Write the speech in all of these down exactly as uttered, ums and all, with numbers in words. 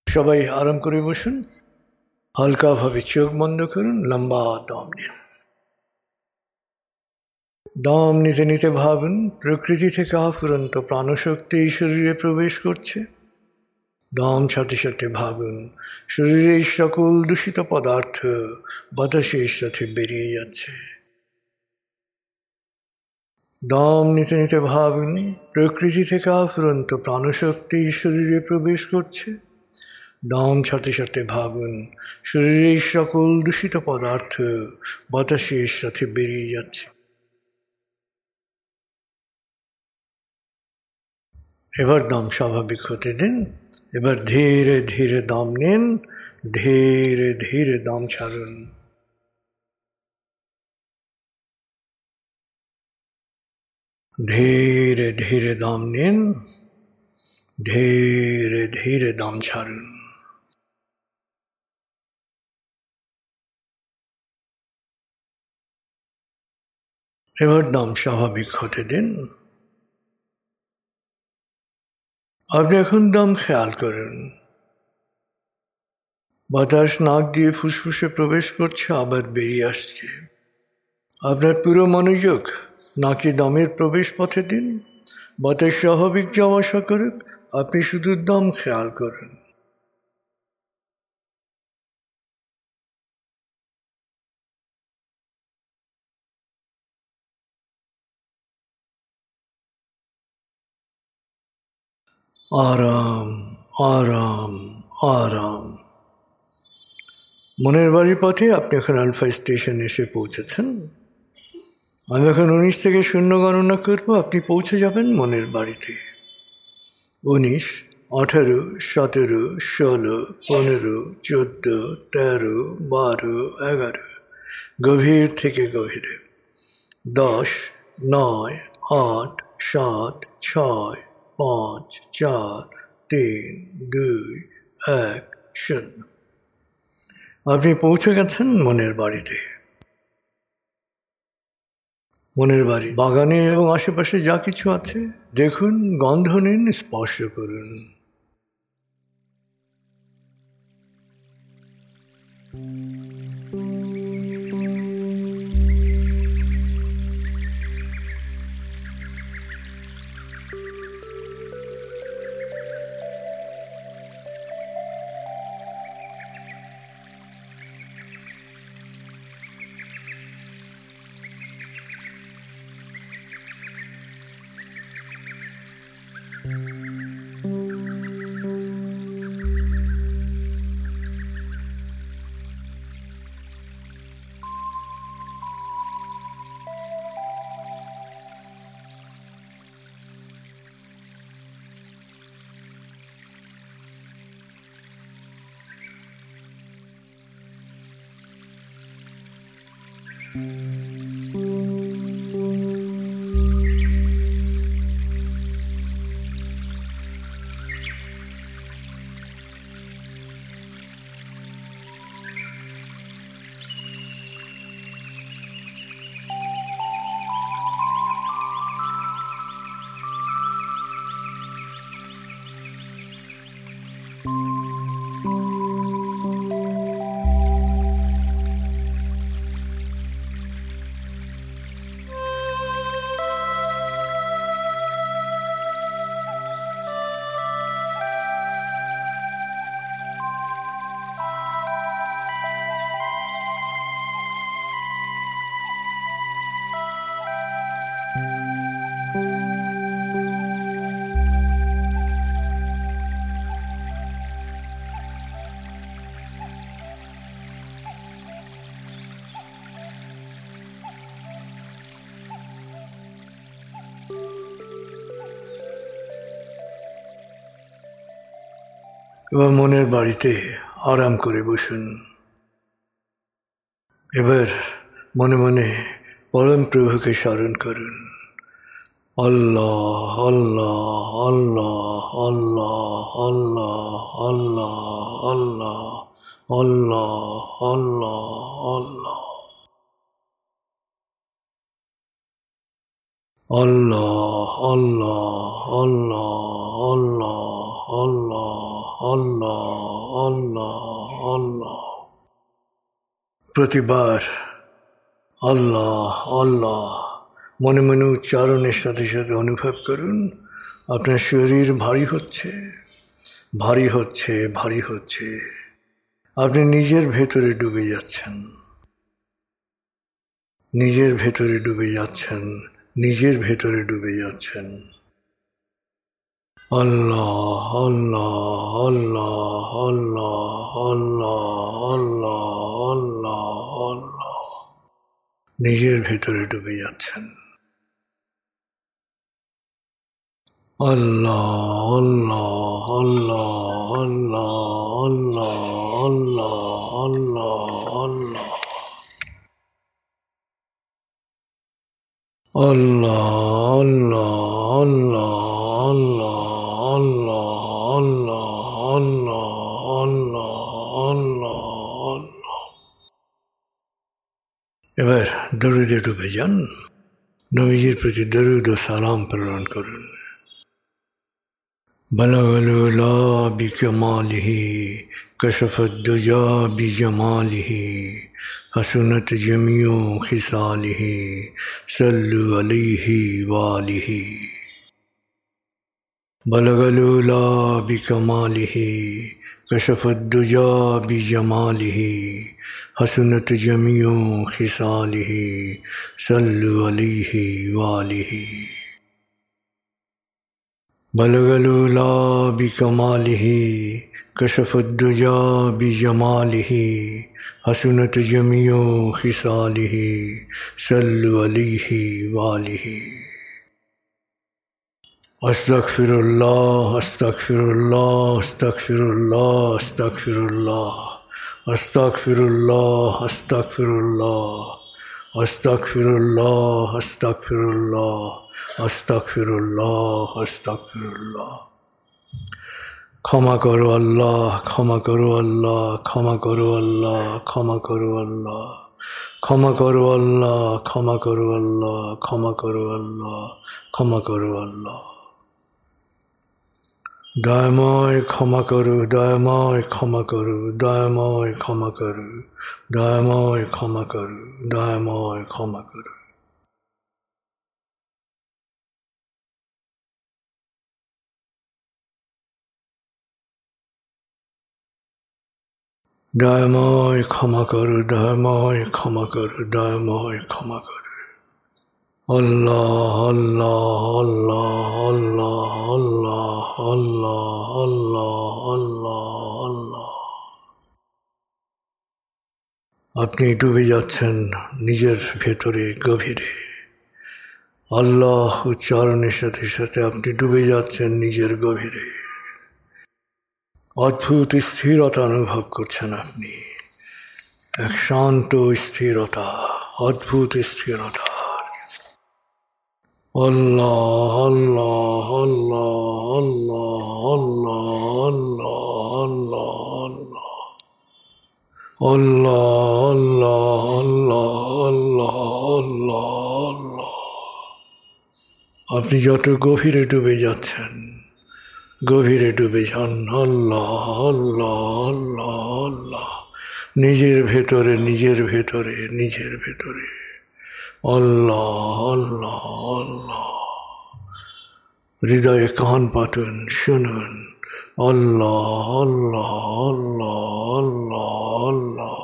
সবাই আরাম করে বসুন, হালকাভাবে চোখ বন্ধ করুন, লম্বা দম নিন। দম নিতে নিতে ভাবুন প্রকৃতি থেকে আফুরন্ত প্রাণশক্তি এই শরীরে প্রবেশ করছে। দম ছাড়তে ছাড়তে ভাবুন শরীরের সকল দূষিত পদার্থ বাতাসের সাথে বেরিয়ে যাচ্ছে। দম নিতে নিতে ভাবুন প্রকৃতি থেকে আফুরন্ত প্রাণশক্তি শরীরে প্রবেশ করছে। দম ছাড়তে ছাড়তে ভাবুন শরীরের সকল দূষিত পদার্থ বাতাসের সাথে বেরিয়ে যাচ্ছে। এবার দম স্বাভাবিক হতে দিন। এবার ধীরে ধীরে দম নিন, ধীরে ধীরে দম ছাড়ুন। ধীরে ধীরে দম নিন, ধীরে ধীরে দম ছাড়ুন। এবার দম স্বাভাবিক হতে দিন। আপনি এখন দম খেয়াল করুন। বাতাস নাক দিয়ে ফুসফুসে প্রবেশ করছে, আবার বেরিয়ে আসছে। আপনার পুরো মনোযোগ নাকি দমের প্রবেশ পথে দিন। বাতাস স্বাভাবিক যাওয়া আসা করুক, আপনি শুধু দম খেয়াল করুন। আরাম আরাম আরাম। মনের বাড়ির পথে আপনি এখন আলফা স্টেশন এসে পৌঁছেছেন। আমি এখন উনিশ থেকে শূন্য গণনা করবো, আপনি পৌঁছে যাবেন মনের বাড়িতে। উনিশ, আঠারো, সতেরো, ষোলো, পনেরো, চোদ্দ, তেরো, বারো, এগারো। গভীর থেকে গভীরে। দশ, নয়, আট, সাত, ছয়, পাঁচ, চার, তিন, দুই, এক, শূন্য। আপনি পৌঁছে গেছেন মনের বাড়িতে। মনের বাড়ি বাগানে এবং আশেপাশে যা কিছু আছে দেখুন, গন্ধ নিন, স্পর্শ করুন। এবার মনের বাড়িতে আরাম করে বসুন। এবার মনে মনে পরম প্রভুকে স্মরণ করুন। আল্লাহ আল্লাহ আল্লাহ আল্লাহ আল্লাহ আল্লাহ আল্লাহ আল্লাহ আল্লাহ আল্লাহ আল্লাহ আল্লাহ আল্লাহ আল্লাহ আল্লাহ আল্লাহ আল্লাহ আল্লাহ। প্রতিবার আল্লাহ আল্লাহ মনে মনে উচ্চারণের সাথে সাথে অনুভব করুন আপনার শরীর ভারী হচ্ছে, ভারী হচ্ছে, ভারী হচ্ছে। আপনি নিজের ভেতরে ডুবে যাচ্ছেন, নিজের ভেতরে ডুবে যাচ্ছেন, নিজের ভেতরে ডুবে যাচ্ছেন। আল্লাহ আল্লাহ আল্লাহ আল্লাহ আল্লাহ আল্লাহ আল্লাহ আল্লাহ নিজের ভেতরে ডুবে যাচ্ছেন। আল্লাহ আল্লাহ আল্লাহ আল্লাহ আল্লাহ আল্লাহ আল্লাহ আল্লাহ আল্লাহ আল্লাহ আল্লাহ আল্লাহ আল্লাহ আল্লাহ আল্লাহ আল্লাহ। এবার দরুদে ডুবে যান, নবীজির প্রতি দরুদ ও সালাম প্রেরণ করুন। বলগল উলা বিকমালিহি কশফত দুজা বিজমালিহি হসনত জমিউ খিসালিহি সল্লু আলাইহি ওয়ালিহি। বলগল উলা বিকমালিহি কশফত দুজা বিজমালিহি হসনত জমিউ খিসালিহি সল্লু আলাইহি ওয়ালিহি। বলগল উলা বিকমালিহি কশফত দুজা বিজমালিহি হসনত জমিউ খিসালিহি সল্লু আলাইহি ওয়ালিহি। আস্তাগফিরুল্লাহ আস্তাগফিরুল্লাহ আস্তাগফিরুল্লাহ আস্তাগফিরুল্লাহ আস্তাগফিরুল্লাহ আস্তাগফিরুল্লাহ আস্তাগফিরুল্লাহ আস্তাগফিরুল্লাহ আস্তাগফিরুল্লাহ আস্তাগফিরুল্লাহ। ক্ষমা করো আল্লাহ, ক্ষমা করো আল্লাহ, ক্ষমা করো আল্লাহ, ক্ষমা করো আল্লাহ, ক্ষমা করো আল্লাহ, ক্ষমা করো আল্লাহ, ক্ষমা করো আল্লাহ, ক্ষমা করো আল্লাহ। দয়াময় ক্ষমা করো, দয়াময় ক্ষমা করো, দয়াময় ক্ষমা করো, দয়াময় ক্ষমা করো, দয়াময় ক্ষমা করো। দয়াময় ক্ষমা করো, দয়াময় ক্ষমা করো, দয়াময় ক্ষমা করো। আল্লাহ আল্লাহ আল্লাহ আল্লাহ আল্লাহ আল্লাহ আল্লাহ আল্লাহ আল্লাহ। আপনি ডুবে যাচ্ছেন নিজের ভেতরে গভীরে। আল্লাহ উচ্চারণের সাথে সাথে আপনি ডুবে যাচ্ছেন নিজের গভীরে। অদ্ভুত স্থিরতা অনুভব করছেন আপনি, এক শান্ত স্থিরতা, অদ্ভুত স্থিরতা। আল্লাহ আল্লাহ আল্লাহ আল্লাহ আল্লাহ আল্লাহ আল্লাহ আল্লাহ আল্লাহ আল্লাহ আল্লাহ। আপনি যত গভীরে ডুবে যাচ্ছেন, গভীরে ডুবে যান। আল্লাহ আল্লাহ আল্লাহ আল্লাহ নিজের ভেতরে, নিজের ভেতরে, নিজের ভেতরে। আল্লাহ আল্লাহ আল্লাহ। হৃদয়ে কান পাতুন, শুনুন। আল্লাহ আল্লাহ আল্লাহ আল্লাহ আল্লাহ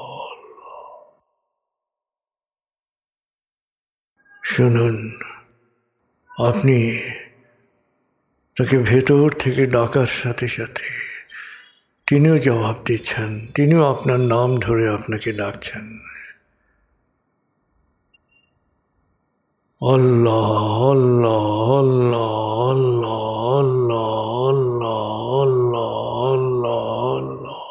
শুনুন। আপনি তাকে ভেতর থেকে ডাকার সাথে সাথে তিনিও জবাব দিচ্ছেন, তিনিও আপনার নাম ধরে আপনাকে ডাকছেন। আল্লাহ আল্লাহ আল্লাহ আল্লাহ আল্লাহ আল্লাহ আল্লাহ আল্লাহ।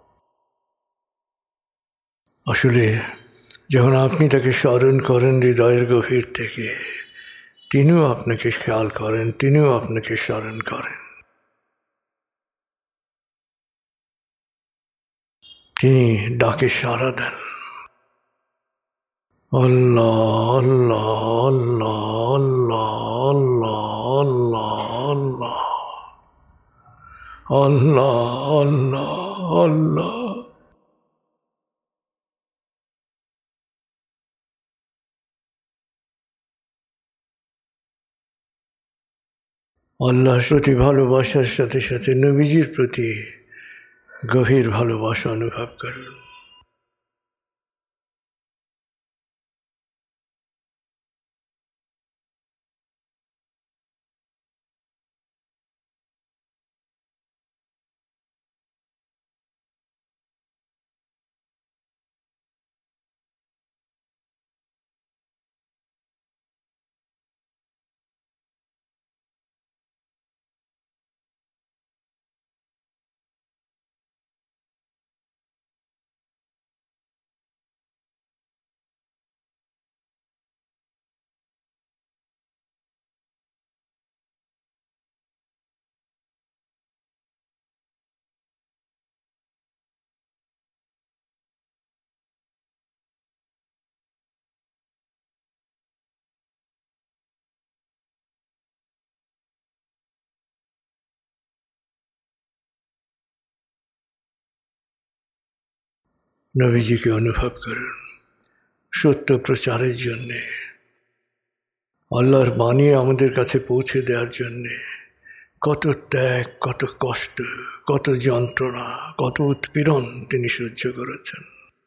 আসলে যখন আপনি তাকে স্মরণ করেন হৃদয়ের গভীর থেকে, তিনিও আপনাকে খেয়াল করেন, তিনিও আপনাকে স্মরণ করেন। তিনি ডাকে সাড়া দেন। আল্লাহ আল্লাহ আল্লাহ আল্লাহ আল্লাহ আল্লাহ আল্লাহ আল্লাহ আল্লাহ আল্লাহ। আল্লাহর প্রতি ভালোবাসার সাথে সাথে নবীজির প্রতি গভীর ভালোবাসা অনুভব করুন। নবীজিকে অনুভব করুন সত্য প্রচারের জন্যে, আল্লাহর বাণী আমাদের কাছে পৌঁছে দেওয়ার জন্যে কত ত্যাগ, কত কষ্ট, কত যন্ত্রণা, কত উৎপীড়ন তিনি সহ্য করেছেন।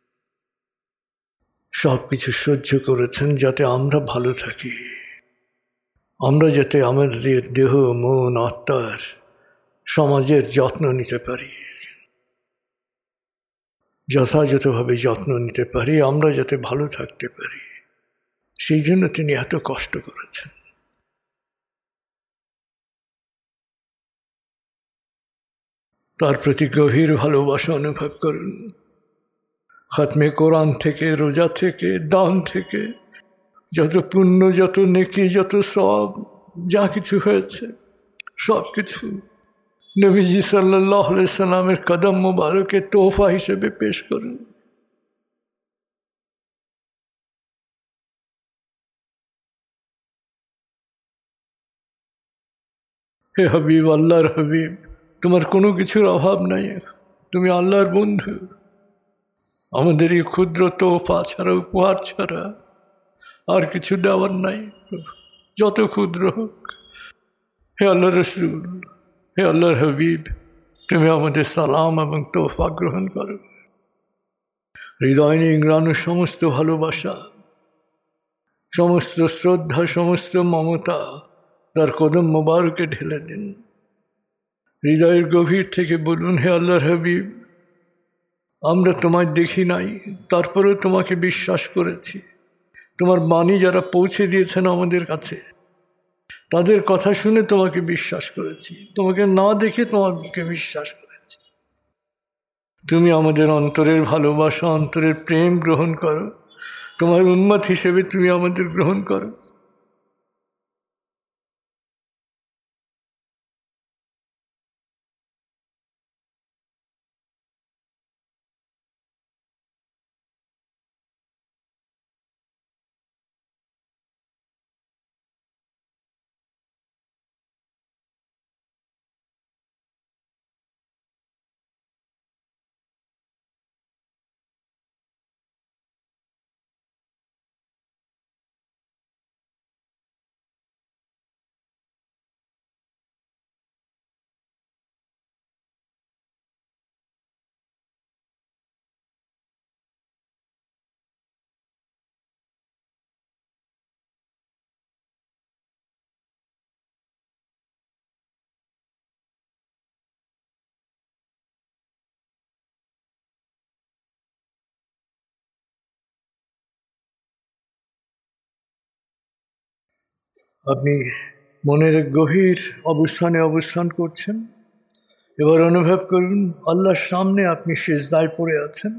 সব কিছু সহ্য করেছেন যাতে আমরা ভালো থাকি, আমরা যাতে আমাদের দেহ, মন, আত্মার, সমাজের যত্ন নিতে পারি, যথাযথভাবে যত্ন নিতে পারি, আমরা যাতে ভালো থাকতে পারি, সেই জন্য তিনি এত কষ্ট করেছেন। তার প্রতি গভীর ভালোবাসা অনুভব করুন। খাতমে কোরআন থেকে, রোজা থেকে, দান থেকে, যত পুণ্য, যত নেকি, যত সব যা কিছু হয়েছে সব কিছু নবীজি সাল্লাল্লাহু আলাইহি সাল্লামের কদম মুবারকে তোহফা হিসেবে পেশ করুন। হে হাবিব, আল্লাহর হাবিব, তোমার কোনো কিছুর অভাব নাই, তুমি আল্লাহর বন্ধু। আমাদের এই ক্ষুদ্র তোহফা ছাড়া, উপহার ছাড়া আর কিছু দেওয়ার নাই, যত ক্ষুদ্র হোক। হে আল্লাহ রসুল, হে আল্লাহর হাবিব, তুমি আমাদের সালাম এবং তোহফা গ্রহণ করো। হৃদয় নিংড়ানো সমস্ত ভালোবাসা, সমস্ত শ্রদ্ধা, সমস্ত মমতা তার কদম মোবারকে ঢেলে দিন। হৃদয়ের গভীর থেকে বলুন, হে আল্লাহর হাবিব, আমরা তোমায় দেখি নাই, তারপরেও তোমাকে বিশ্বাস করেছি। তোমার বাণী যারা পৌঁছে দিয়েছেন আমাদের কাছে, তাদের কথা শুনে তোমাকে বিশ্বাস করেছি, তোমাকে না দেখে তোমাকে বিশ্বাস করেছি। তুমি আমাদের অন্তরের ভালোবাসা, অন্তরের প্রেম গ্রহণ করো, তোমার উম্মত হিসেবে তুমি আমাদের গ্রহণ করো। আপনি মনের গভীর অবস্থানে অবস্থান করছেন। এবার অনুভব করুন আল্লাহর সামনে আপনি সিজদায় পড়ে আছেন।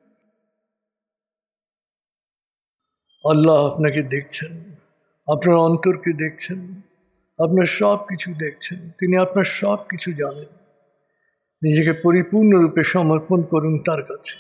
আল্লাহ আপনাকে দেখছেন, আপনার অন্তরকে দেখছেন, আপনার সব কিছু দেখছেন, তিনি আপনার সব কিছু জানেন। নিজেকে পরিপূর্ণরূপে সমর্পণ করুন তার কাছে।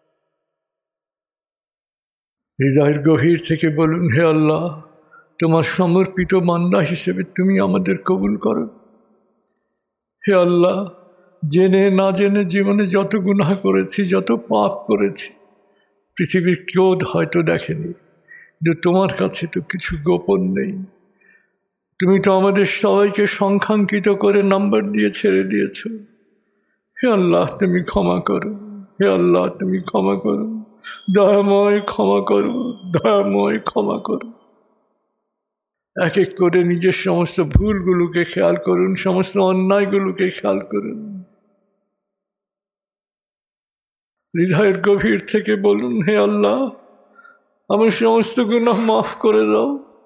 হৃদয়ের গভীর থেকে বলুন, হে আল্লাহ, তোমার সমর্পিত বান্দা হিসেবে তুমি আমাদের কবুল করো। হে আল্লাহ, জেনে না জেনে জীবনে যত গুনাহ করেছি, যত পাপ করেছি, পৃথিবীর কেউ হয়তো দেখেনি, কিন্তু তোমার কাছে তো কিছু গোপন নেই। তুমি তো আমাদের সবাইকে সংখ্যাঙ্কিত করে নাম্বার দিয়ে ছেড়ে দিয়েছ। হে আল্লাহ, তুমি ক্ষমা করো। হে আল্লাহ, তুমি ক্ষমা করো। দয়াময় ক্ষমা করো, দয়াময় ক্ষমা করো। এক এক করে নিজের সমস্ত ভুলগুলোকে খেয়াল করুন, সমস্ত অন্যায়গুলোকে খেয়াল করুন। হৃদয়ের গভীর থেকে বলুন, হে আল্লাহ, আমার সমস্ত গুনাহ মাফ করে দাও।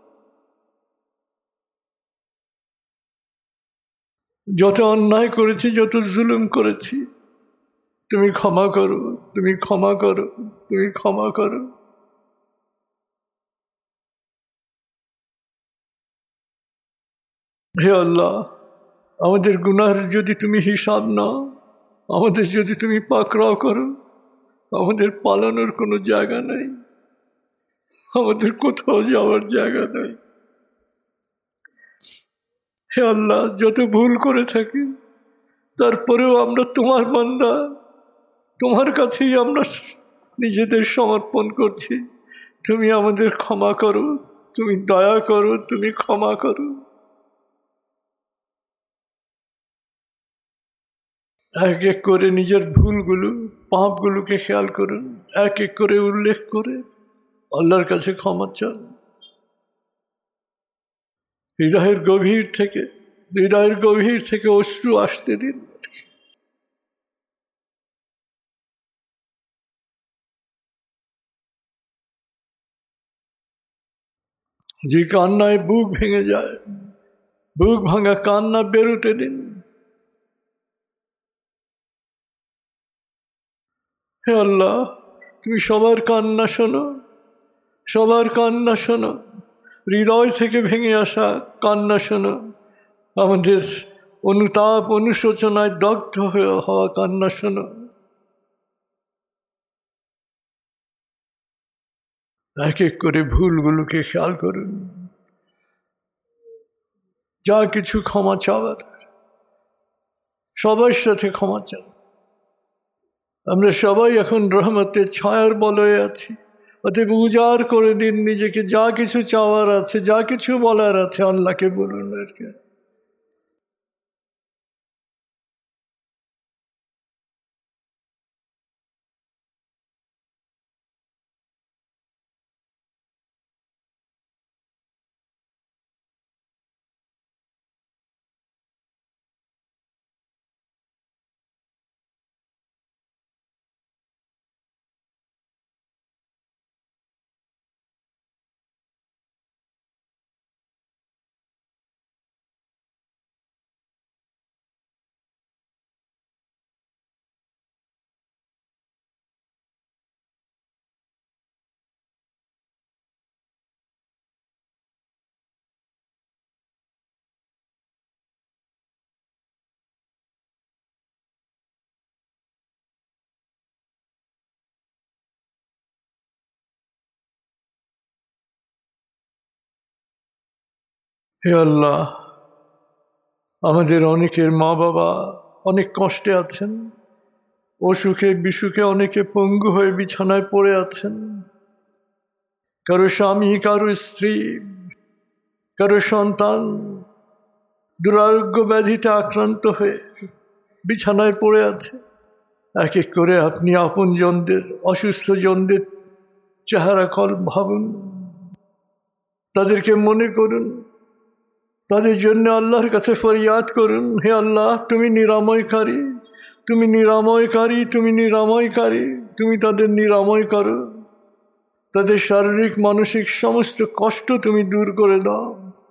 যত অন্যায় করেছি, যত জুলুম করেছি, তুমি ক্ষমা করো, তুমি ক্ষমা করো, তুমি ক্ষমা করো। হে আল্লাহ, আমাদের গুনাহের যদি তুমি হিসাব নাও, আমাদের যদি তুমি পাকড়াও করো, আমাদের পালানোর কোনো জায়গা নাই, আমাদের কোথাও যাওয়ার জায়গা নাই। হে আল্লাহ, যত ভুল করে থাকি, তারপরেও আমরা তোমার বান্দা, তোমার কাছেই আমরা নিজেদের সমর্পণ করছি। তুমি আমাদের ক্ষমা করো, তুমি দয়া করো, তুমি ক্ষমা করো। এক এক করে নিজের ভুলগুলো, পাপগুলোকে খেয়াল করুন, এক এক করে উল্লেখ করে আল্লাহর কাছে ক্ষমা চান। হৃদয়ের গভীর থেকে হৃদয়ের গভীর থেকে অশ্রু আসতে দিন। যে কান্নায় বুক ভেঙে যায়, বুক ভাঙা কান্না বেরোতে দিন। হে আল্লাহ, তুমি সবার কান্না শোনো, সবার কান্না শোনো, হৃদয় থেকে ভেঙে আসা কান্না শোনো, আমাদের অনুতাপ অনুশোচনায় দগ্ধ হয়ে হওয়া কান্না শোনো। এক এক করে ভুলগুলোকে খেয়াল করুন। যা কিছু ক্ষমা চাওয়ার, সবার সাথে ক্ষমা চান। আমরা সবাই এখন রহমতের ছায়ার বলয়ে আছি, অতএব উজাড় করে দিন নিজেকে। যা কিছু চাওয়ার আছে, যা কিছু বলার আছে, আল্লাহকে বলুন। আর কি হে আল্লাহ, আমাদের অনেকের মা বাবা অনেক কষ্টে আছেন, অসুখে বিসুখে অনেকে পঙ্গু হয়ে বিছানায় পড়ে আছেন। কারো স্বামী, কারো স্ত্রী, কারো সন্তান দুরারোগ্য ব্যাধিতে আক্রান্ত হয়ে বিছানায় পড়ে আছে। এক এক করে আপনি আপন জনদের, অসুস্থ জনদের চেহারা কল ভাবুন, তাদেরকে মনে করুন, তাদের জন্য আল্লাহর কাছে ফরিয়াদ করুন। হে আল্লাহ, তুমি নিরাময়কারী, তুমি নিরাময়কারী, তুমি নিরাময়কারী, তুমি তাদের নিরাময় করো। তাদের শারীরিক মানসিক সমস্ত কষ্ট তুমি দূর করে দাও।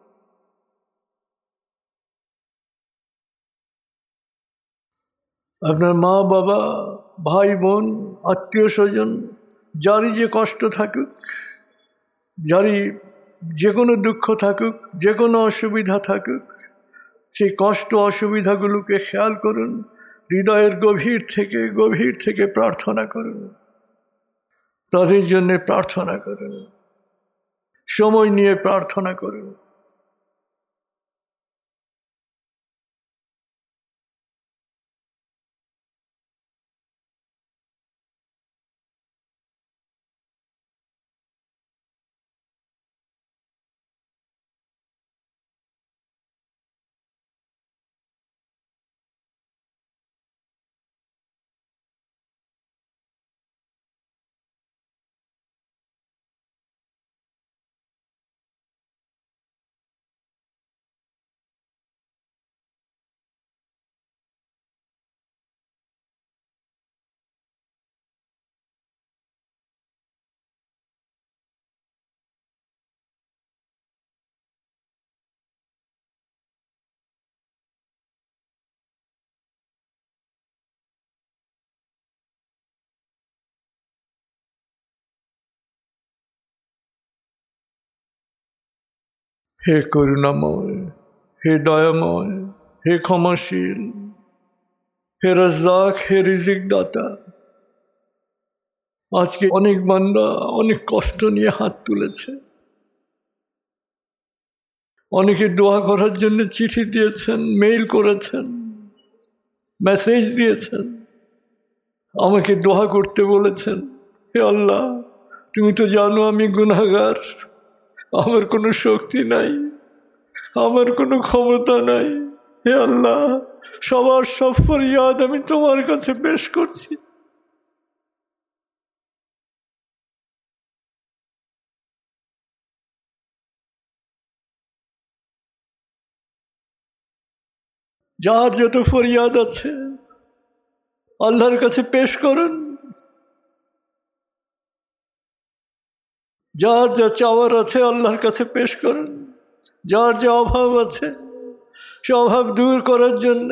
আপনার মা বাবা, ভাই বোন, আত্মীয় স্বজন, যারই যে কষ্ট থাকুক, যারই যে কোনো দুঃখ থাকুক, যে কোনো অসুবিধা থাকুক, সেই কষ্ট অসুবিধাগুলোকে খেয়াল করুন। হৃদয়ের গভীর থেকে গভীর থেকে প্রার্থনা করুন, তাদের জন্য প্রার্থনা করুন, সময় নিয়ে প্রার্থনা করুন। হে করুণাময়, হে দয়াময়, হে ক্ষমাশীল, হে রাজ্জাক, হে রিজিক দাতা, আজকে অনেক বান্দা অনেক কষ্ট নিয়ে হাত তুলেছে। অনেকে দোয়া করার জন্য চিঠি দিয়েছেন, মেইল করেছেন, মেসেজ দিয়েছেন, আমাকে দোয়া করতে বলেছেন। হে আল্লাহ, তুমি তো জানো আমি গুনাহগার, আমার কোনো শক্তি নাই, আমার কোনো ক্ষমতা নাই। হে আল্লাহ, সবার সব ফরিয়াদ আমি তোমার কাছে পেশ করছি। যার যত ফরিয়াদ আছে আল্লাহর কাছে পেশ করুন। যার যা চাওয়ার আছে আল্লাহর কাছে পেশ করুন। যার যা অভাব আছে সে অভাব দূর করার জন্য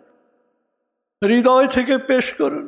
হৃদয় থেকে পেশ করুন।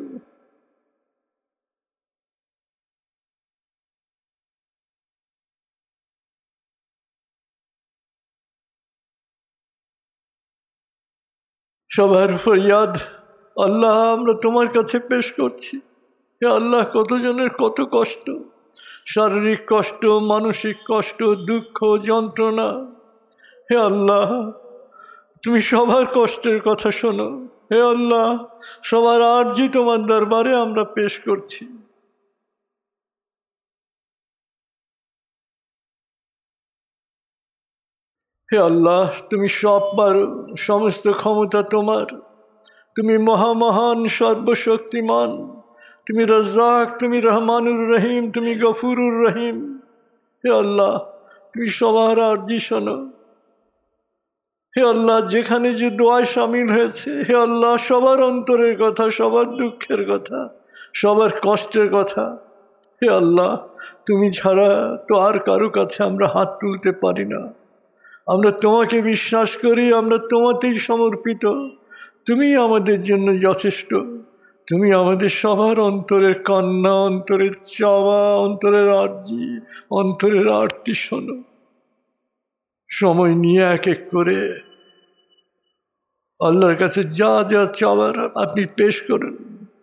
সবার ফরিয়াদ আল্লাহ আমরা তোমার কাছে পেশ করছি। হে আল্লাহ, কতজনের কত কষ্ট, শারীরিক কষ্ট, মানসিক কষ্ট, দুঃখ, যন্ত্রণা। হে আল্লাহ, তুমি সবার কষ্টের কথা শোনো। হে আল্লাহ, সবার আরজি তোমার দরবারে আমরা পেশ করছি। হে আল্লাহ, তুমি সব পারো, সমস্ত ক্ষমতা তোমার, তুমি মহামহান, সর্বশক্তিমান, তুমি রাজ্জাক, তুমি রহমানুর রহিম, তুমি গফুরুর রহিম। হে আল্লাহ, তুমি সবার আরজি শোনো। হে আল্লাহ, যেখানে যে দোয়ায় সামিল হয়েছে, হে আল্লাহ, সবার অন্তরের কথা, সবার দুঃখের কথা, সবার কষ্টের কথা। হে আল্লাহ, তুমি ছাড়া তো আর কারো কাছে আমরা হাত তুলতে পারি না। আমরা তোমাকে বিশ্বাস করি, আমরা তোমাতেই সমর্পিত। তুমি আমাদের জন্য যথেষ্ট। তুমি আমাদের সবার অন্তরের কান্না, অন্তরের চাওয়া, অন্তরের আর্জি, অন্তরের আরতি শোনো। সময় নিয়ে এক এক করে আল্লাহর কাছে যা যা চাওয়ার আপনি পেশ করুন।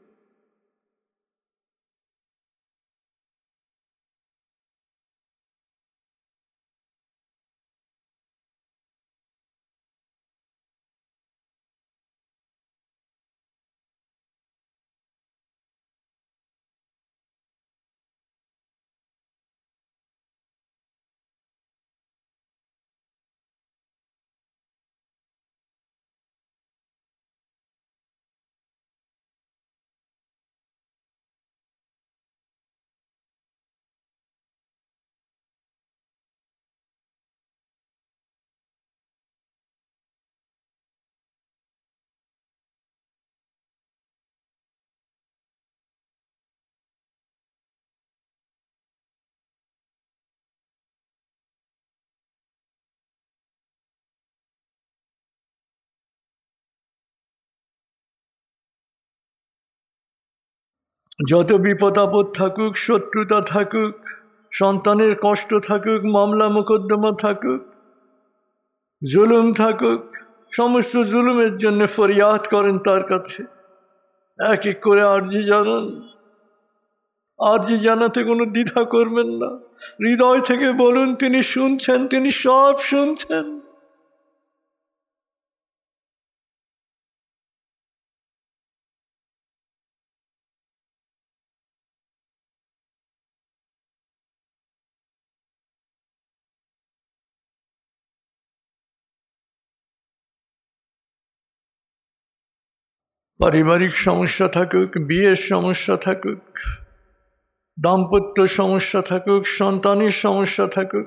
যত বিপদ আপদ থাকুক, শত্রুতা থাকুক, সন্তানের কষ্ট থাকুক, মামলা মোকদ্দমা থাকুক, জুলুম থাকুক, সমস্ত জুলুমের জন্য ফরিয়াদ করেন তার কাছে। এক এক করে আরজি জানান। আরজি জানাতে কোনো দ্বিধা করবেন না। হৃদয় থেকে বলুন, তিনি শুনছেন, তিনি সব শুনছেন। পারিবারিক সমস্যা থাকুক, বিয়ের সমস্যা থাকুক, দাম্পত্য সমস্যা থাকুক, সন্তানের সমস্যা থাকুক,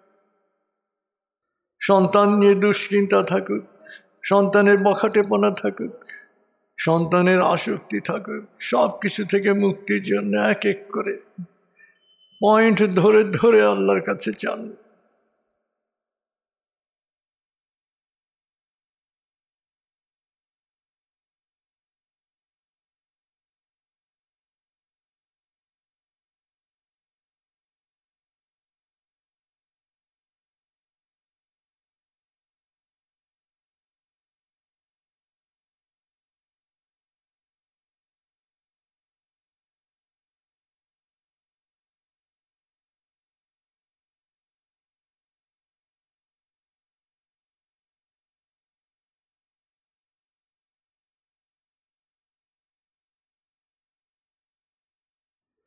সন্তান নিয়ে দুশ্চিন্তা থাকুক, সন্তানের বখাটেপনা থাকুক, সন্তানের আসক্তি থাকুক, সব কিছু থেকে মুক্তির জন্য এক এক করে পয়েন্ট ধরে ধরে আল্লাহর কাছে চান।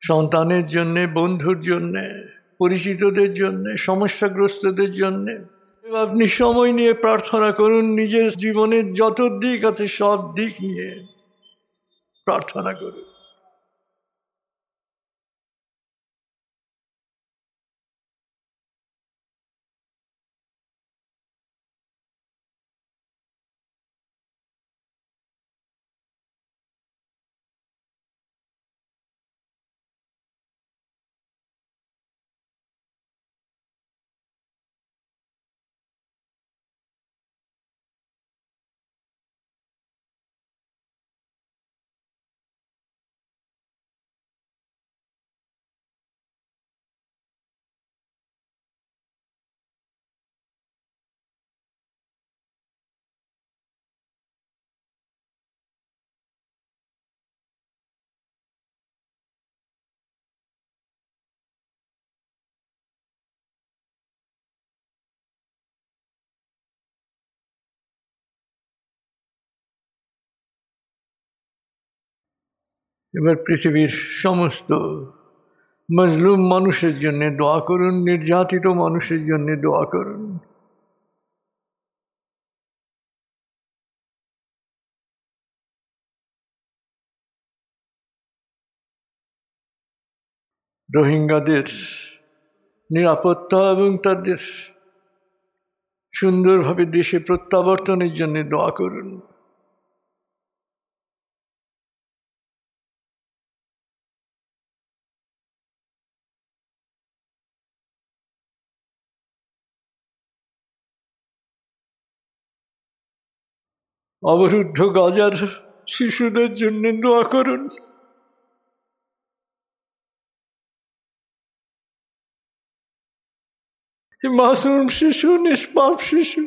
সন্তানের জন্যে, বন্ধুর জন্যে, পরিচিতদের জন্যে, সমস্যাগ্রস্তদের জন্যে আপনি সময় নিয়ে প্রার্থনা করুন। নিজের জীবনের যত দিক আছে সব দিক নিয়ে প্রার্থনা করুন। এবার পৃথিবীর সমস্ত মজলুম মানুষের জন্য দোয়া করুন, নির্যাতিত মানুষের জন্য দোয়া করুন। রোহিঙ্গাদের নিরাপত্তা এবং তাদের সুন্দরভাবে দেশে প্রত্যাবর্তনের জন্য দোয়া করুন। অবরুদ্ধ গাজার শিশুদের জন্য দোয়া করুন। মাসুম শিশু, নিষ্পাপ শিশু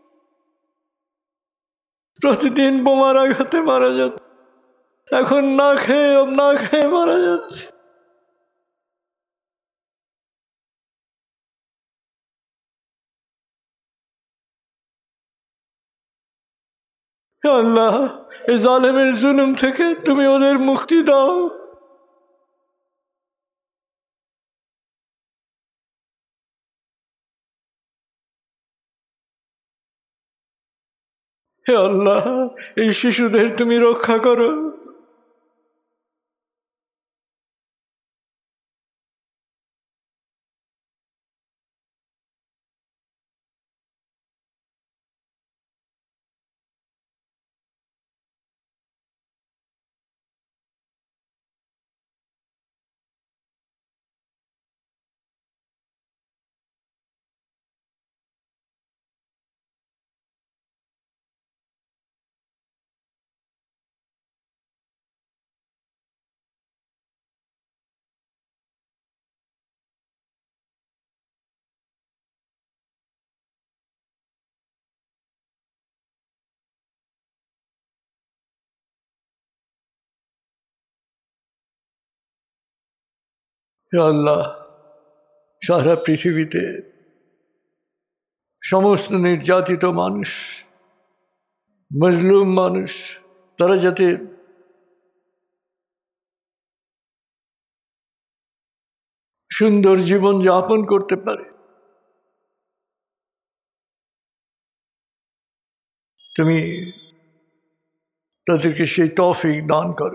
প্রতিদিন বোমার আঘাতে মারা যাচ্ছে, এখন না খেয়ে না খেয়ে মারা যাচ্ছে। হে আল্লাহ, এই জালেমের জুলুম থেকে তুমি ওদের মুক্তি দাও। হে আল্লাহ, এই শিশুদের তুমি রক্ষা করো। হে আল্লাহ, সারা পৃথিবীতে সমস্ত নির্যাতিত মানুষ, মজলুম মানুষ, তারা যাতে সুন্দর জীবন যাপন করতে পারে, তুমি তাদেরকে সেই তৌফিক দান করো।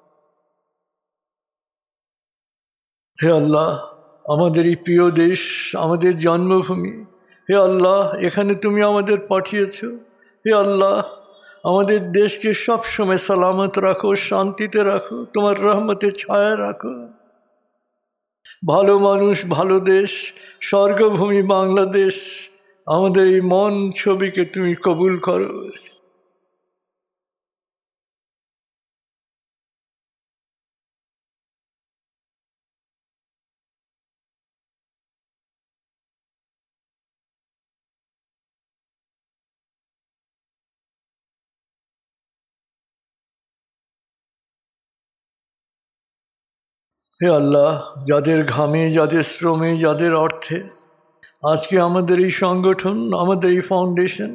হে আল্লাহ, আমাদের এই প্রিয় দেশ, আমাদের জন্মভূমি, হে আল্লাহ, এখানে তুমি আমাদের পাঠিয়েছ। হে আল্লাহ, আমাদের দেশকে সবসময় সালামত রাখো, শান্তিতে রাখো, তোমার রহমতের ছায়া রাখো। ভালো মানুষ, ভালো দেশ, স্বর্গভূমি বাংলাদেশ, আমাদের এই মন ছবিকে তুমি কবুল করো। হে আল্লাহ, যাদের ঘামে, যাদের শ্রমে, যাদের অর্থে আজকে আমাদের এই সংগঠন, আমাদের এই ফাউন্ডেশন,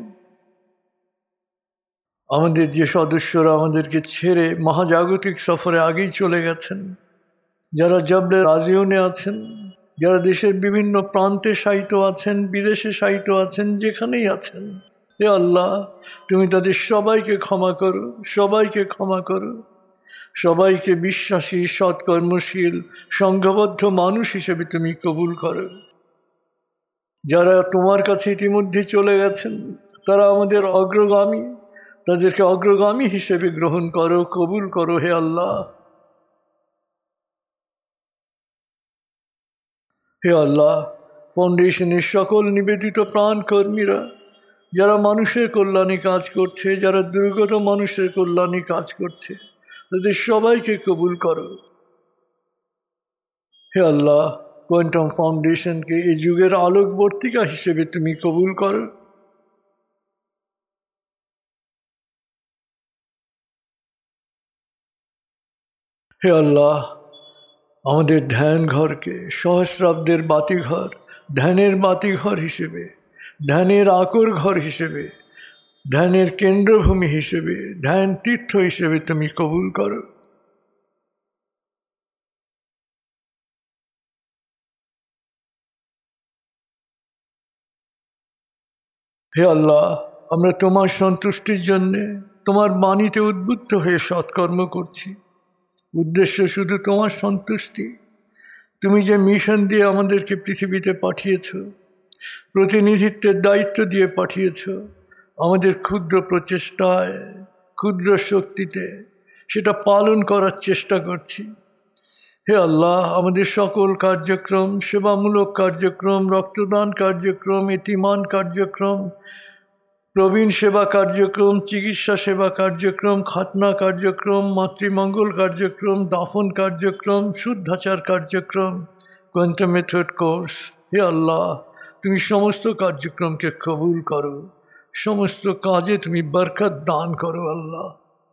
আমাদের যে সদস্যরা আমাদেরকে ছেড়ে মহাজাগতিক সফরে আগেই চলে গেছেন, যারা জবলে রাজিওনে আছেন, যারা দেশের বিভিন্ন প্রান্তে শায়িত আছেন, বিদেশে শায়িত আছেন, যেখানেই আছেন, হে আল্লাহ তুমি তাদের সবাইকে ক্ষমা করো, সবাইকে ক্ষমা করো, সবাইকে বিশ্বাসী, সৎকর্মশীল, সংঘবদ্ধ মানুষ হিসেবে তুমি কবুল করো। যারা তোমার কাছে ইতিমধ্যে চলে গেছেন, তারা আমাদের অগ্রগামী, তাদেরকে অগ্রগামী হিসেবে গ্রহণ করো, কবুল করো হে আল্লাহ। হে আল্লাহ, ফাউন্ডেশনের সকল নিবেদিত প্রাণ কর্মীরা যারা মানুষের কল্যাণে কাজ করছে, যারা দুর্গত মানুষের কল্যাণে কাজ করছে, তাদের সবাইকে কবুল করো। হে আল্লাহ, কোয়ান্টাম ফাউন্ডেশনকে এই যুগের আলোকবর্তিকা হিসেবে তুমি কবুল করো। হে আল্লাহ, আমাদের ধ্যান ঘরকে সহস্রাব্দের বাতিঘর, ধ্যানের বাতিঘর হিসেবে, ধ্যানের আকর ঘর হিসেবে, ধ্যানের কেন্দ্রভূমি হিসেবে, ধ্যান তীর্থ হিসেবে তুমি কবুল করো। হে আল্লাহ, আমরা তোমার সন্তুষ্টির জন্যে তোমার বাণীতে উদ্বুদ্ধ হয়ে সৎকর্ম করছি। উদ্দেশ্য শুধু তোমার সন্তুষ্টি। তুমি যে মিশন দিয়ে আমাদেরকে পৃথিবীতে পাঠিয়েছ, প্রতিনিধিত্বের দায়িত্ব দিয়ে পাঠিয়েছ, আমাদের ক্ষুদ্র প্রচেষ্টায়, ক্ষুদ্র শক্তিতে সেটা পালন করার চেষ্টা করছি। হে আল্লাহ, আমাদের সকল কার্যক্রম, সেবামূলক কার্যক্রম, রক্তদান কার্যক্রম, এতিমান কার্যক্রম, প্রবীণ সেবা কার্যক্রম, চিকিৎসা সেবা কার্যক্রম, খাতনা কার্যক্রম, মাতৃমঙ্গল কার্যক্রম, দাফন কার্যক্রম, শুদ্ধাচার কার্যক্রম, কোয়ান্টাম মেথড কোর্স, হে আল্লাহ তুমি সমস্ত কার্যক্রমকে কবুল করো, সমস্ত কাজে তুমি বরকত দান করো আল্লাহ।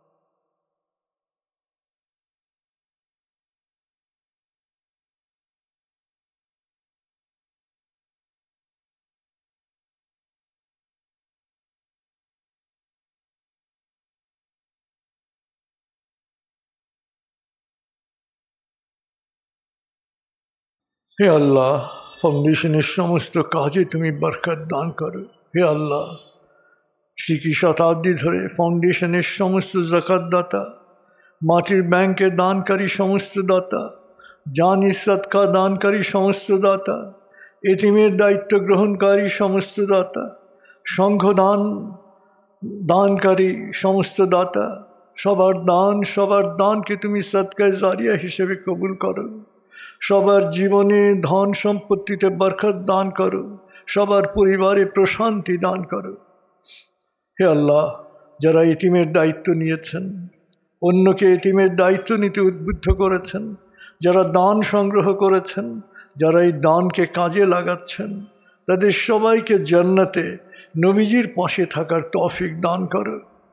হে আল্লাহ, ফাউন্ডেশনের সমস্ত কাজে তুমি বরকত দান করো। হে আল্লাহ, সিকি শতাব্দী ধরে ফাউন্ডেশনের সমস্ত জাকাতদাতা, মাটির ব্যাংকে দানকারী সমস্ত দাতা, জানি সদকা দানকারী সমস্ত দাতা, এতিমের দায়িত্ব গ্রহণকারী সমস্ত দাতা, সংঘদান দানকারী সমস্ত দাতা, সবার দান, সবার দানকে তুমি সদকায়ে জারিয়া হিসেবে কবুল করো। সবার জীবনে ধন সম্পত্তিতে বরকত দান করো, সবার পরিবারে প্রশান্তি দান করো। হে আল্লাহ, যারা এতিমের দায়িত্ব নিয়েছেন, অন্যকে এতিমের দায়িত্ব নিতে উদ্বুদ্ধ করেছেন, যারা দান সংগ্রহ করেছেন, যারা এই দানকে কাজে লাগাচ্ছেন, তাদের সবাইকে জান্নাতে নবীজির পাশে থাকার তৌফিক দান করো।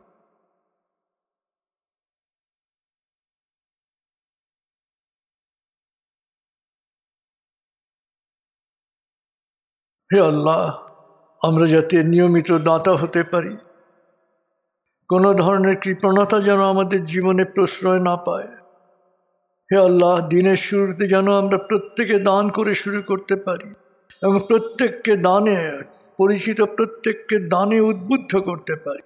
হে আল্লাহ, আমরা যাতে নিয়মিত দাতা হতে পারি, কোনো ধরনের কৃপণতা যেন আমাদের জীবনে প্রশ্রয় না পায়। হে আল্লাহ, দিনের শুরুতে যেন আমরা প্রত্যেকে দান করে শুরু করতে পারি এবং প্রত্যেককে দানে, পরিচিত প্রত্যেককে দানে উদ্বুদ্ধ করতে পারি।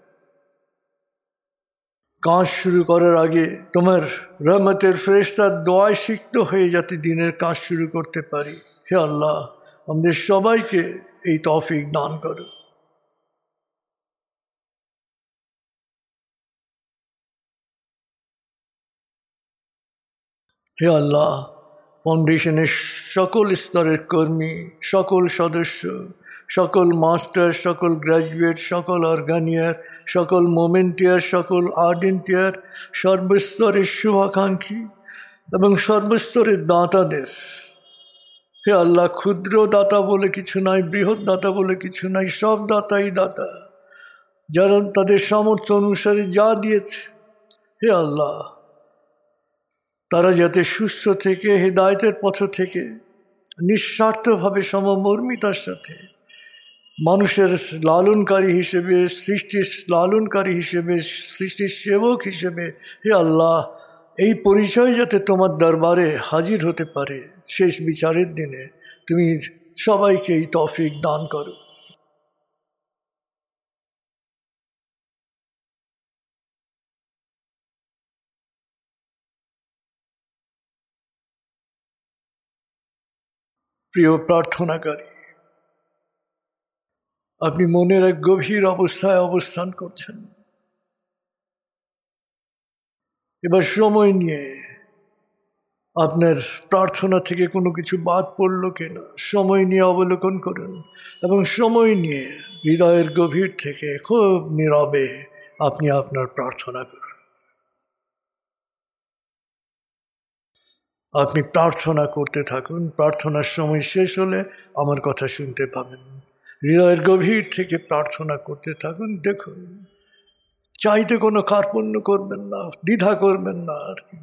কাজ শুরু করার আগে তোমার রহমতের ফেরেশতার দোয়ায় সিক্ত হয়ে যাতে দিনের কাজ শুরু করতে পারি। হে আল্লাহ, আমাদের সবাইকে এই তৌফিক দান করো। হে আল্লাহ, ফাউন্ডেশনের সকল স্তরের কর্মী, সকল সদস্য, সকল মাস্টার, সকল গ্র্যাজুয়েট, সকল অর্গানিয়ার, সকল মোমেন্টিয়ার, সকল আর্ডেন্টিয়ার, সর্বস্তরের শুভাকাঙ্ক্ষী এবং সর্বস্তরের দাতাদের, হে আল্লাহ, ক্ষুদ্র দাতা বলে কিছু নাই, বৃহৎ দাতা বলে কিছু নাই, সব দাতাই দাতা, যারা তাদের সামর্থ্য অনুসারে যা দিয়েছে, হে আল্লাহ তারা যাতে সুস্থ থেকে, হেদায়েতের পথ থেকে নিঃস্বার্থভাবে সমমর্মিতার সাথে মানুষের লালনকারী হিসেবে, সৃষ্টির লালনকারী হিসেবে, সৃষ্টির সেবক হিসেবে, হে আল্লাহ এই পরিচয় যাতে তোমার দরবারে হাজির হতে পারে শেষ বিচারের দিনে, তুমি সবাইকে এই তৌফিক দান করো। প্রিয় প্রার্থনাকারী, আপনি মনের এক গভীর অবস্থায় অবস্থান করছেন। এবার সময় নিয়ে আপনার প্রার্থনা থেকে কোনো কিছু বাদ পড়ল কিনা সময় নিয়ে অবলোকন করুন, এবং সময় নিয়ে হৃদয়ের গভীর থেকে খুব নীরবে আপনি আপনার প্রার্থনা করুন। আপনি প্রার্থনা করতে থাকুন। প্রার্থনার সময় শেষ হলে আমার কথা শুনতে পাবেন। হৃদয়ের গভীর থেকে প্রার্থনা করতে থাকুন। দেখুন, চাইতে কোনো কার্পণ্য করবেন না, দ্বিধা করবেন না আর কি।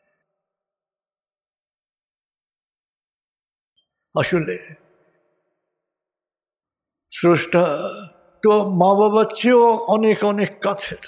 আসলে স্রষ্টা তো মা বাবার চেয়েও অনেক অনেক কাছের,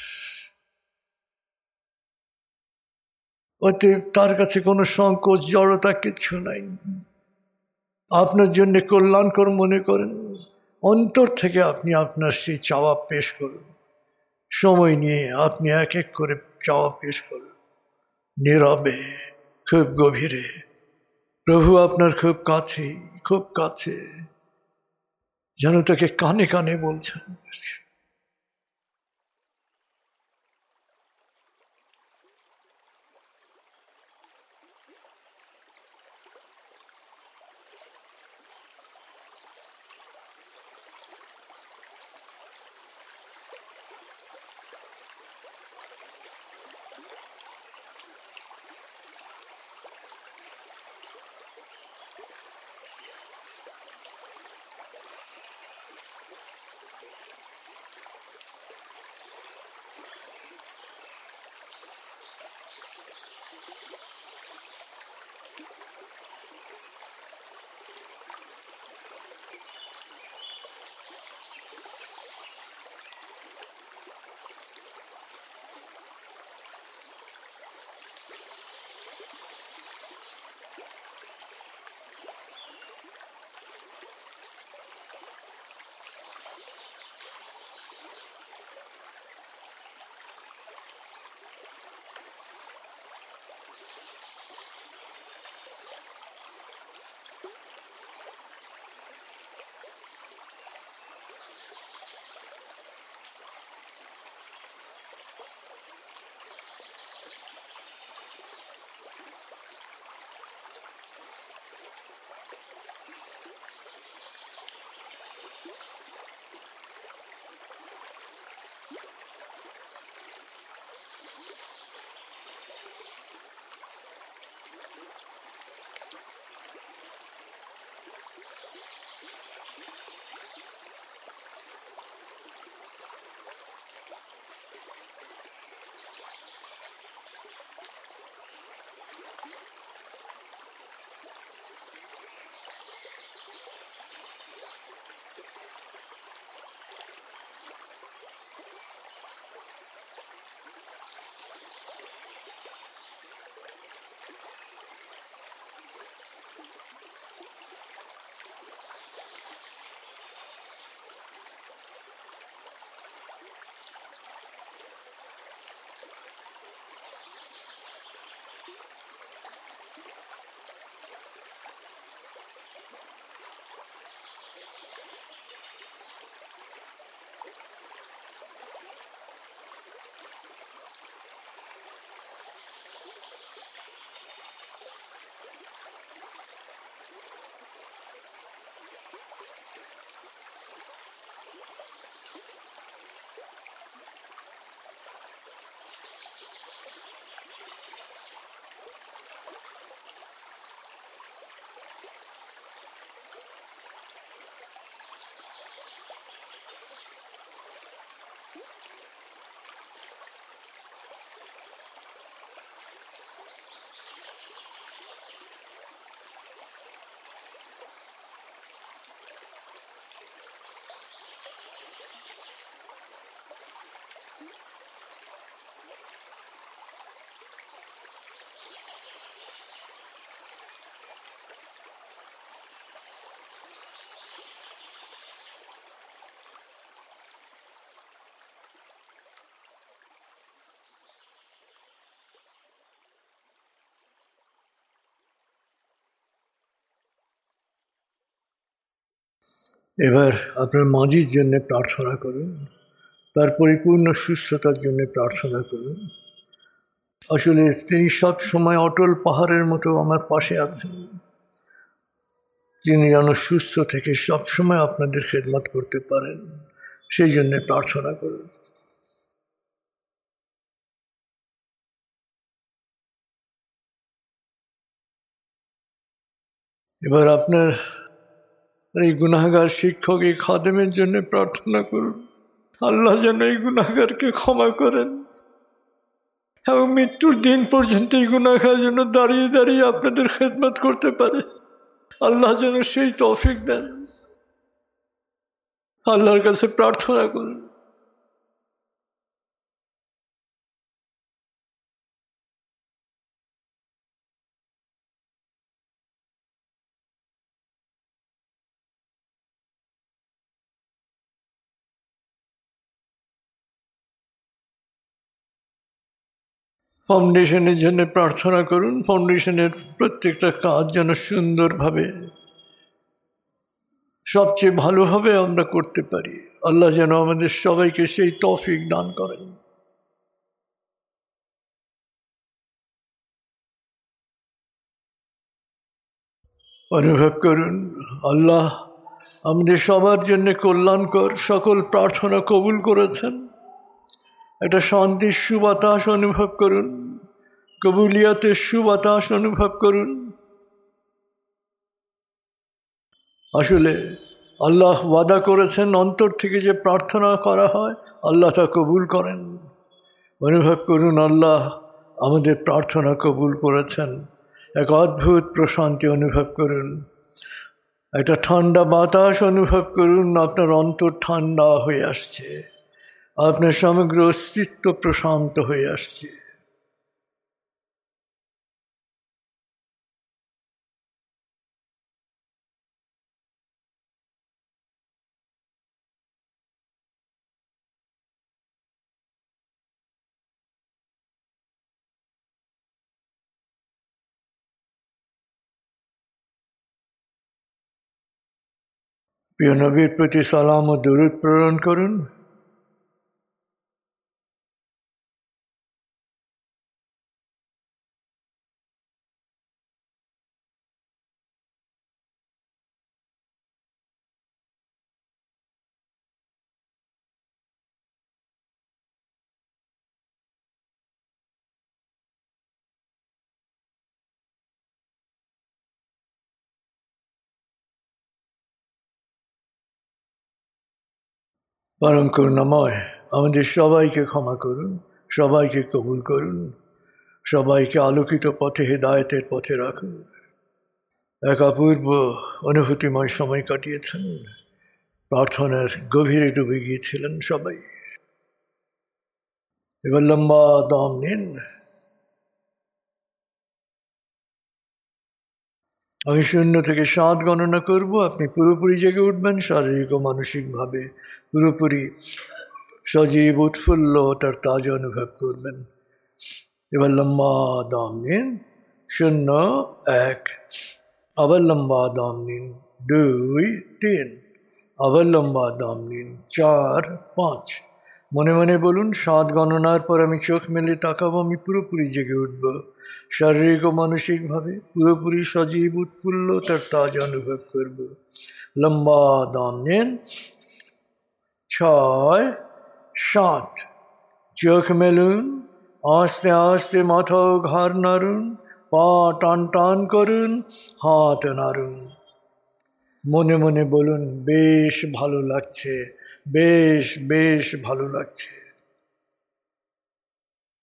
ওতে তার কাছে কোনো সংকোচ জড়তা কিচ্ছু নাই। আপনার জন্য কল্যাণকর মনে করেন, অন্তর থেকে আপনি আপনার সেই চাওয়া পেশ করুন। সময় নিয়ে আপনি এক এক করে চাওয়া পেশ করুন, নীরবে, খুব গভীরে। প্রভু আপনার খুব কাছে, খুব কাছে, যেন তাকে কানে কানে বলছেন। এবার আপনার মাঝির জন্য প্রার্থনা করুন, তার পরিপূর্ণ সুস্থতার জন্য প্রার্থনা করুন। আসলে তিনি সব সময় অটল পাহাড়ের মতো আমার পাশে আছেন। তিনি যেন সুস্থ থেকে সবসময় আপনাদের খেদমত করতে পারেন, সেই জন্য প্রার্থনা করুন। এবার আপনার এই গুনাহগার শিক্ষক, এই খাদেমের জন্য প্রার্থনা করুন, আল্লাহ যেন এই গুনাহগারকে ক্ষমা করেন এবং মৃত্যুর দিন পর্যন্ত এই গুনাহগার যেন দাঁড়িয়ে দাঁড়িয়ে আপনাদের খেদমত করতে পারে। আল্লাহ যেন সেই তৌফিক দেন। আল্লাহর কাছে প্রার্থনা করুন। ফাউন্ডেশনের জন্য প্রার্থনা করুন। ফাউন্ডেশনের প্রত্যেকটা কাজ যেন সুন্দরভাবে, সবচেয়ে ভালোভাবে আমরা করতে পারি। আল্লাহ যেন আমাদের সবাইকে সেই তৌফিক দান করেন। অনুভব করুন আল্লাহ আমাদের সবার জন্য কল্যাণকর সকল প্রার্থনা কবুল করেছেন। একটা শান্তির সুবাতাস অনুভব করুন, কবুলিয়াতের সুবাতাস অনুভব করুন। আসলে আল্লাহ ওয়াদা করেছেন, অন্তর থেকে যে প্রার্থনা করা হয় আল্লাহ তা কবুল করেন। অনুভব করুন আল্লাহ আমাদের প্রার্থনা কবুল করেছেন। এক অদ্ভুত প্রশান্তি অনুভব করুন, একটা ঠান্ডা বাতাস অনুভব করুন। আপনার অন্তর ঠান্ডা হয়ে আসছে, আপনার সমগ্র অস্তিত্ব প্রশান্ত হয়ে আসছে। প্রিয় নবীর প্রতি সালাম ও দরুদ প্রেরণ করুন। পরম করুণাময় আমাদের সবাইকে ক্ষমা করুন, সবাইকে কবুল করুন, সবাইকে আলোকিত পথে, হেদায়েতের পথে রাখুন। এক অপূর্ব অনুভূতিময় সময় কাটিয়েছেন, প্রার্থনার গভীরে ডুবে গিয়েছিলেন সবাই। এবার লম্বা দম নিন। আমি শূন্য থেকে সাত গণনা করব, আপনি পুরোপুরি জেগে উঠবেন, শারীরিক ও মানসিকভাবে পুরোপুরি সজীব উৎফুল্ল তার তাজা অনুভব করবেন। এবার লম্বা দম নিন। শূন্য, এক, আবার লম্বা দম নিন। দুই, তিন, আবার লম্বা দম নিন। চার, পাঁচ। মনে মনে বলুন, সাত গণনার পর আমি চোখ মেলে তাকাবো, আমি পুরোপুরি জেগে উঠব, শারীরিক ও মানসিকভাবে পুরোপুরি সজীব উৎফুল্ল তার তাজা অনুভব করব। লম্বা দম নিন। ছয়, সাত। চোখ মেলুন, আস্তে আস্তে মাথা ও ঘাড় নাড়ুন, পা টান টান করুন, হাত নাড়ুন। মনে মনে বলুন, বেশ ভালো লাগছে, বেশ বেশ ভালো লাগছে।